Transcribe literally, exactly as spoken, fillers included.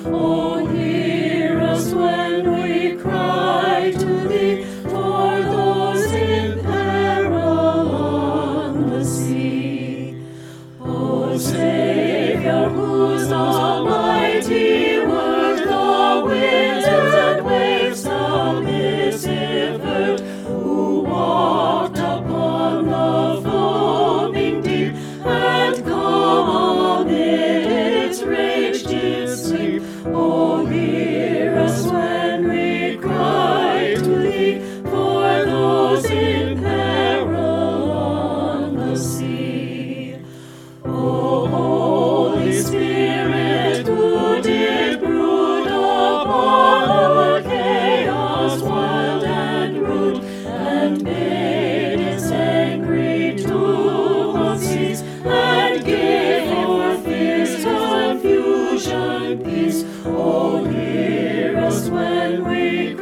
Oh, hear us when we cry to thee for those in peril on the sea. O Savior, whose almighty word the winds and waves submissive heard, who walked upon the foaming deep, and calm amid its rage did sleep. O hear us when we cry to thee for those in peril on the sea. O Holy Spirit, who did brood upon the chaos wild and rude, and made its angry tumult cease, and gave for fierce confusion peace. O hear us when we